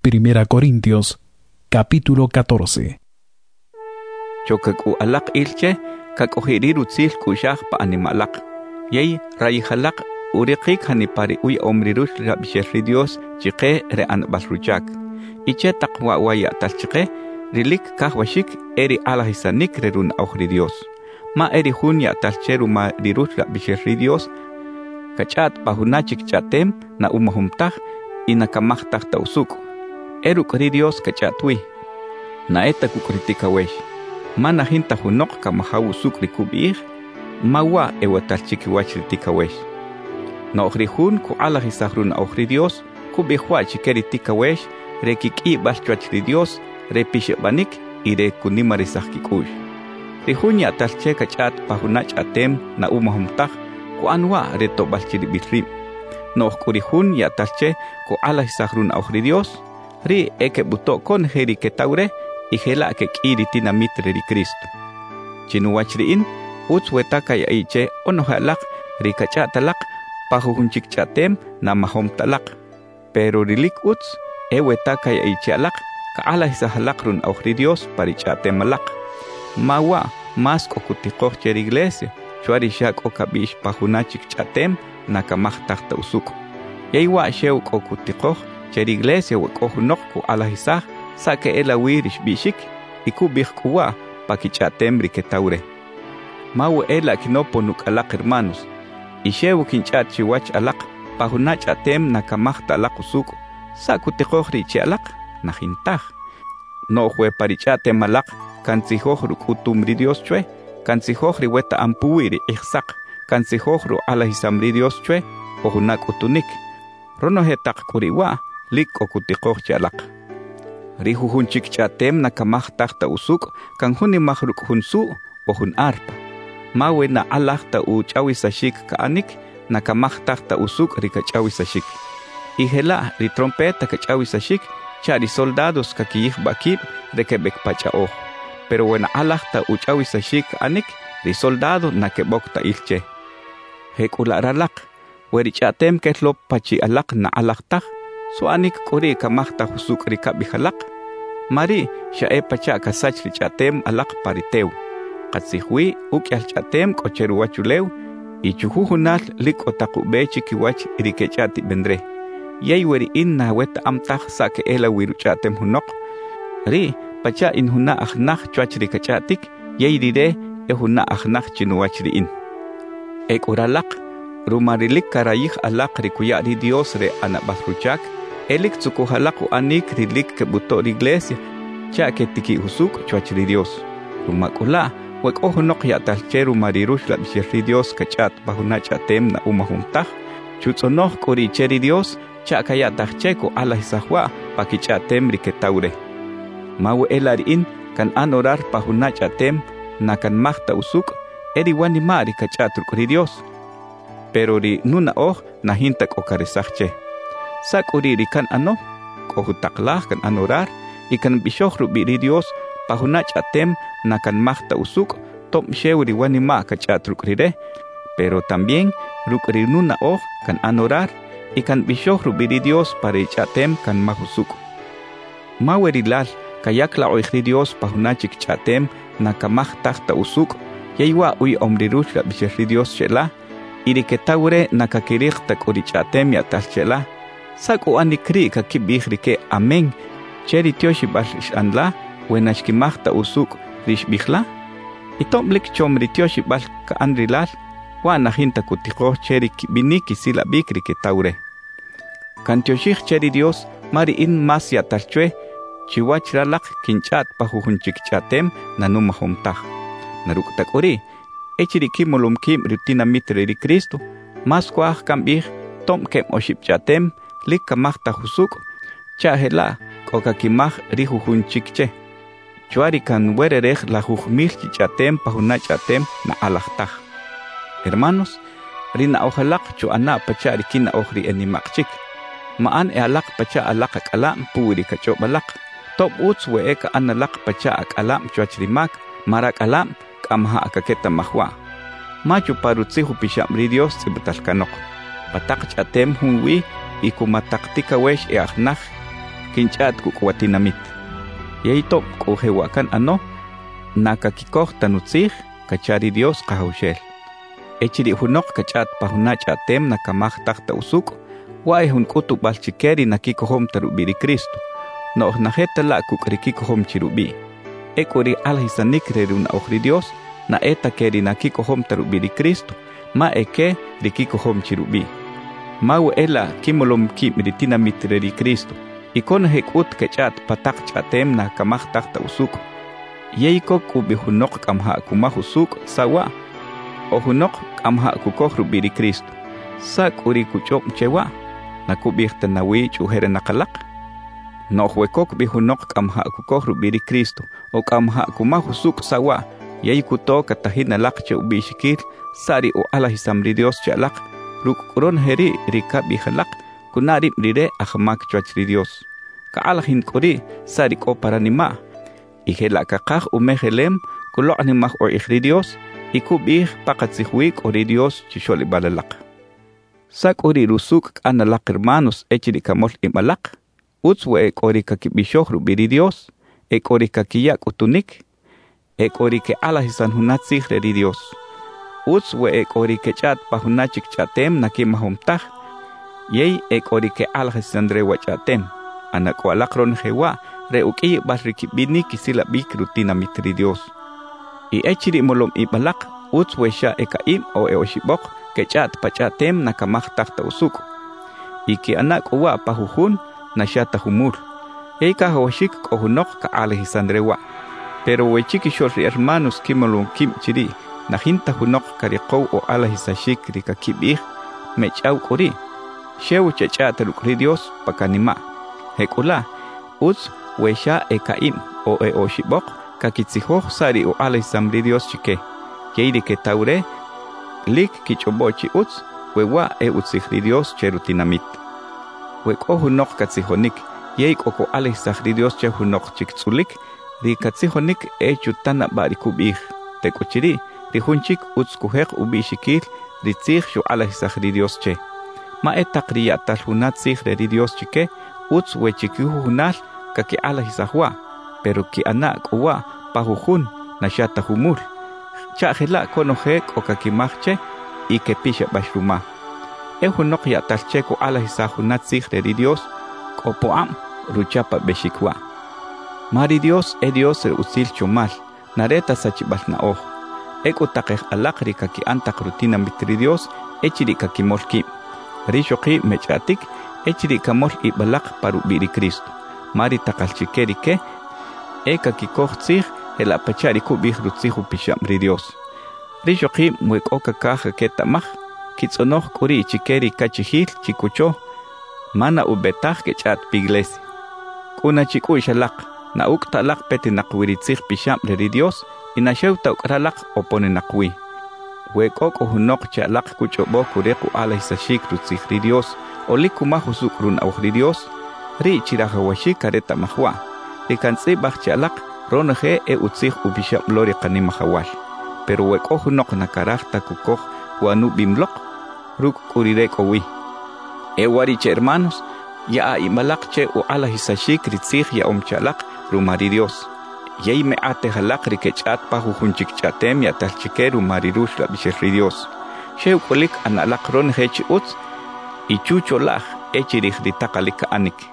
Primera Corintios, capítulo 14. Chokaku alaq ilche, kakojiriru tzil kushaj pa animalaq. Yey rayijalaq uriqik hanipari uy omrirush rabisheri Dios chiqe re anbalruchak. Iche taqwa waya talchiqe, rilik kahwashik eri alahisanik rerun auhri Dios. Ma eri hunya talcheru ma rirush rabisheri Dios, kachat pahunachik chatem na umahumtah inakamahtak tausuk. Eru kri Dios kachatwi. Na eta kukritika wesh. Mana hinta hunok kamahawu sukri kubir, mawa ewatalchiki wachritika wesh. Na ohrihun ku alahisahrun auhri Dios, kubihwa chikeritika wesh, rekiki bashchwachri Dios, repishebanik, ire kunimarisahkikush. Rihunya talche kachat pahunach atem na umahumtah, ku anwa reto balchiribitrim. Na ohkurihun ya talche ku alahisahrun auhri Dios, ri eke buto kon heri ketaure, ihela ke kiritina mitre ri Cristo. Chinuachriin, uts wetaka ya iche onohalak ri kachatalak pahuhunchik chatem na mahom talak. Pero rilik uts wetaka ya iche alak ka alahisahalak run auhri Dios pari chatem alak. Mawa mas kokutikoh cher iglesia, chuari shak okabish pahunachik chatem na kamahtakta usuk. Yaywa sheu kokutikoh cher iglesia wakohunok ku alahisah sake ela wirish bishik ikubih kuwa pakichatem riketaure. Mawe ela kinoponuk alak hermanos. Ishewu kinchat chiwach alak pahunach atem nakamahta alak usuk sakutikohri chi alak nahintah. No hue parichatem alak kansihohru kutumri Dios chwe, kansihohri weta ampuwiri ihsak, kansihohru alahisamri Dios chwe ohunak utunik. Rono hetak kuriwa lik okutikoh chi alak. Rihuhunchik chatem nakamahtakta usuk kan huni mahruk hunsu o hun arpa. Mawe na alakta u chawisashik kaanik nakamahtakta usuk rika chawisashik. Ihela ri trompeta ka chawisashik chari soldados kakiyih bakib rekebek pachao. Pero wena alakta u chawisashik kaanik ri soldado nakebokta ilche. Hekularalak weri chatem ketlop pachi alak na alaktak so anik kuri kamahta husuk rika bihalak. Mari shae pacha kasach chatem alak pariteu. Katsihwi ukyal chatem kocheru wachuleu. Ichuhunal lik otakubechi kiwach irikechati bendre. Yayweri inna weta amtah sake ela wiru chatem hunok. Ri pacha in huna akhnach chwachri kachatik. Yayride huna akhnach chinuachri in. Ek uralak rumarilik karayih alak rikuyari Dios re anabahruchak. Elik tsukuhalaku anik rilik kebuto iglesia, cha ke tiki husuk chuachri Dios. Rumakula, wek ohunok ya talcheru marirush la bishri Dios kachat bahunach atem na umahumtah, chutsonoh kuri cheri Dios, cha kaya tacheko alahisahwa pakichatem riketaure. Mawe elarin kan anorar bahunach atem na kan mahta usuk, eri wanimari kachatru kuri Dios. Pero ri nuna na hintak okaresachche. Sak uriri kan ano, kohutaklah kan anorar, ikan bishohru biri Dios, pahunach atem na kan mahta usuk, tom shewri wanima kachatruk-rire, pero también rukrinuna kan anorar, ikan bishohru biri Dios para chatem kan mahusuk. Mawerilal, kayakla oihri Dios pahunachik chatem na kamahtakta usuk, yaywa uy omrirush la bisheri Dios shela, iriketaure na kakirikta kurichatem yatalchela, Saku anikri ka kibihri amen. Cheri tioshi balish anla, wenashkimahta usuk rish bihla. Itoblik chomri tioshi bal ka anrilal, wana hinta kutiko cheri biniki sila bikri ke taure. Kantioshich cheri Dios, mari in masya tarchwe, chiwach ralak kinchat pahuhunchik chatem nanumahomtah. Naruktak ori, echiri kimolum kim rutina mitre ri Cristo, maskwah kambih, tom kem oship chatem, lik kamahta husuk, chahela, kokakimah rihuhunchikche. Chuari kan wererech la hujmil chatem pahunach chatem na alahtah. Hermanos, rina ojalak chu ana pacha rikina ohri enimakchik. Maan alak pacha alak akalam puri kachobalak. Top uts we eka analak pacha akalam chuachrimak, marak alam kamha akaketa mahwa. Machu parutzihu pishamri Dios tsibutalkanok. Patak chatem hunwi ikumataktika wesh akhnach kinchat kuwatinamit. Yay top kuhewakan ano, nakakikoh tanutzih, kachari Dios kahaushel. Echiri hunok kachat pahunach atem nakamah takta usuk, wae hun kutu balchikeri nakikohom tarubiri Kristo. No najeta la kukrikikohom chirubi. Ekuri alhisanik reruna ohri Dios, na eta keri nakikohom tarubiri Kristo, ma eke rikikohom chirubi. Mau ela kimolom kimritina mitreri Kristo. Ikon hekut kachat patak chatem nakamah takta usuk. Yeiko kubihunok kamha kumahusuk sawa. Ohunok kamha kukohru biri Kristo. Sak uri kuchop chewa. Nakubih tanawi chuhere nakalak. Nohwekok bihunok kamha kukohru biri Kristo. O kamha kumahusuk sawa. Yeikuto katahina lak che ubishikil. Sari o alahisamri Dios chalak. Rukuron heri rika bihalak. Kunarip rire ahmak chuachri Dios. Kaalahin kuri sari ko paranima. Ihela kakah umehelem kulo animah o ihri Dios. Ikubih pakatsihwik ori Dios chisholi balalak. Sak ori rusuk analak hermanos echiri kamol imalak. Utswe ek ori kakibishohru biri Dios. Ek ori kakiyak utunik. Ek ori ke alahisan hunatsih reri Dios. Utswe ek ori ke chat pahunachik chatem nakimahomtah. Yei ek ori ke alahisan rewa chatem. Anak walakron hewa reuki barrikibini kisila bik rutina mitri Dios. I echiri molom ibalak, utswesha ekaim o eoshibok, kechat pachatem nakamah takta usuk. Iki anak uwa pahuhun, nasyata humur. Eika hawashik kohunok ka alehisandrewa. Pero wechiki shorri hermanos kimolom kim chiri, nahinta hunok karikow o alehisashik rikakibih, mechaw kori. Shew chachata lukri Dios pakanima. Hekula, utswesha ekaim o eoshibok, kakitsihoh sari o alaisamri Dios chike. Yeiri ke taure, lik kichobochi uts, wewa utsihri Dios cherutinamit. Weko hunok katsihonik, yeik oko alaisahri Dios che hunok chiktsulik, ri katsihonik chutana barikubih. Tekochiri, ri hunchik uts kuhek ubishikir, ri tsih shu alaisahri Dios che. Ma takriyatal hunatsih re Dios chike, uts wechikihu hunal, kaki alaisahwa. Pero ki anak uwa pahuhun nasyata humur. Chahela konohek o kakimahche y que pisha bashruma. Ehunok yatalche ko alahisahunat sigre Dios ko poam ruchapa beshikwa. Mari Dios Dios usil chumal nareta sachibal na oh. Eko takeh alakri kaki antak rutina mitri Dios echiri kakimolki. Rishoki mechatik echiri kamol ibalak paru biri Kristo. Mari takalchikeri ke eka kikohtzih el apachari kubih rutzihu pishamri Dios. Rishoki muek oka kaja ketamah, kitsonoh kuri chikeri kachihil chikucho, mana ubetaj kechat piglesi. Kuna chiku shalak, na uktalak peti nakwiritzih pishamri Dios, inasheuta ukralak opone nakwi. Wek ok ohunok chalak kuchobo kureku ala hisashik rutzihri Dios, olikumahusuk run auhri Dios, ri chirahawashik kareta mahwa. Ikansi bachchalak ronaje utzih ubisham lori kanimahawal. Pero wek ohunok nakarachta kukoh wanu bimlok ruk kurireko wi. Wariche hermanos, ya imalakche u ala hisashik ritzih ya omchalak rumari Dios. Yei me ate halak rikechat pahuhunchik chatem ya talchikeru marirush la bisheri Dios. Sheu kolik analak ronaje utz ichucho lach echirih ditakalika anik.